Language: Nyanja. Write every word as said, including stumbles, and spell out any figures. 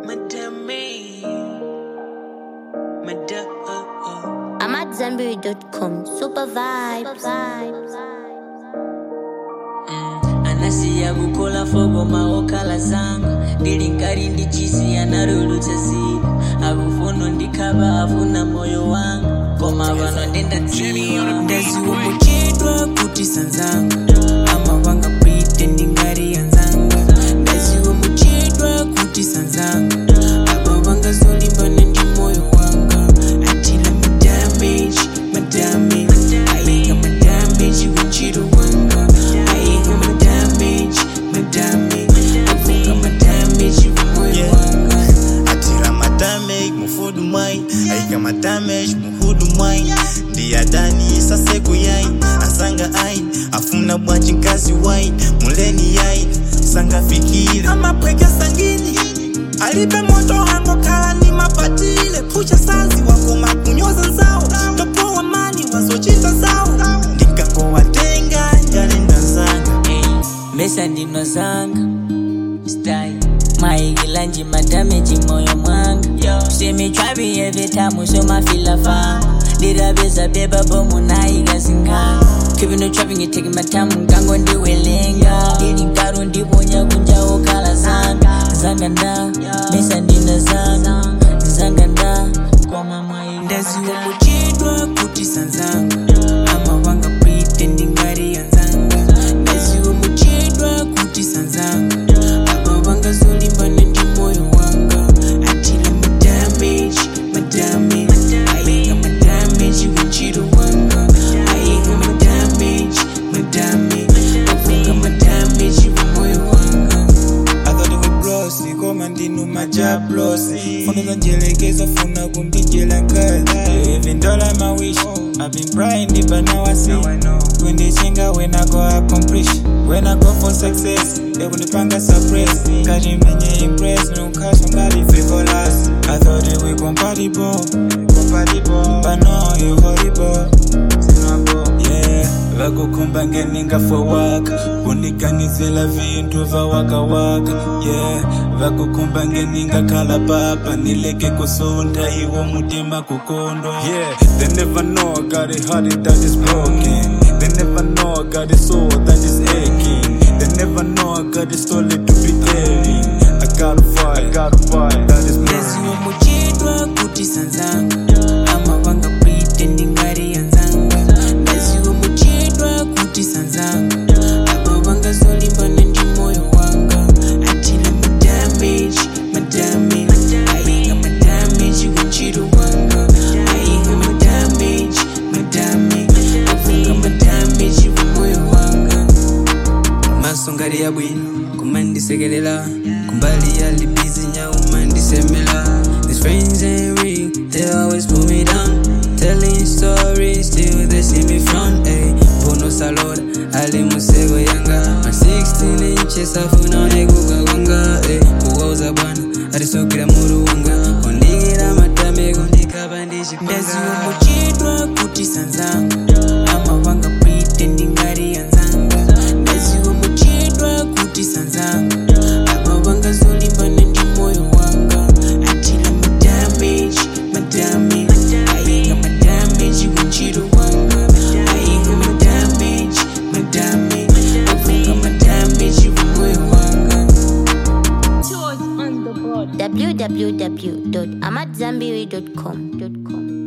I'm at Zambiri dot com. Super vibes. Mm, anasiya kukola fogo maokala zanga ndilinkali ndichisi analulutsa zida akufuno ndikaba afuna moyo wanga koma vano ndendadziwa ndaziwa kuchedwa kuti sanzanga amavanga pretend ngari yanzanga ndaziwa muchedwa kuti sanzanga amavanga zolimbana ndi moyo wanga atila madamage madamage aika madamage kuchiro wanga aika madamage madamage avuka madamage kumoyo wanga atila madamage mufudu mwai aika madamage muhudu mwai ndiyadani saseku yai asanga ai afuna bwanji nkazi wai muleni yai sanga fikile amapweke sangini alipe moto hango kala ni mapatile pucha sazi wako makunyoza zao topo wa mani wazochita zao ndikako watenga yalinda zanga mesa ndino zanga style maigilanji madamage moyo mwanga semi trabi every time so my feel a far did I beza beba bomu na igazinga keeping no trapping it taking my time ngango ndiwelenga ili ngaro ndibonya kunja okala zanga zanga nda mesa ndino zanga zanga nda kwa mama ndaziwa kuchedwa kuti sanzanga amavanga pretend ngari yanzanga ndaziwa muchedwa kuti sanzanga amavanga zolimbana ndi moyo wanga atila madamage madamage aika madamage kuchiro wanga aika madamage madamage avuka madamage kumoyo wanga I thought it was blossy, koma ndinu majablossy Fundo zanjelekeza funa kundijela nkali Even though I'm a wish I've been praying but now I see When they chinga when I go accomplish When I go for success They kunipanga suppress Kaji menye impress Nunkash ngali frivolous I thought they were compatible Compatible But no you horrible Yeah vakukhumba ngeninga for waka kuniganisela vintu va waka waka yeah vakukhumba ngeninga khala papa nileke kusunda iwo mutima kukondwa yeah they never know I got a heart that is broken they never know I got a soul that is aching they never know I got a story to be telling I got a fire I got a fire that is ndaziwa muchedwa kuti sanzanga amavanga pretend ngari yanzanga ndaziwa muchedwa kuti sanzanga amavanga zolimbana ndi moyo wanga atila madamage madamage aika madamage kuchiro wanga aika madamage madamage avuka madamage kumoyo wanga masongari ya bwino kumandisekelela kumbali ya libizi nyauma ndisemela these friends ain't real they always pull me down telling stories still they see me front ay bono salora ali musego yanga my sixteen inches afuna nekuka kwanga ay kuwauza bwana arisokira muru wanga kondigira matame kondikaba ndichipanga ndaziwa muchedwa kuti sanzanga amavanga pretend ngari yanzanga ndaziwa muchedwa kuti sanzanga amavanga zolimbana ndi moyo wanga atila madamage madamage aika madamage kuchiro wanga aika madamage madamage avuka madamage kumoyo wanga w w w dot amadzambiri dot com.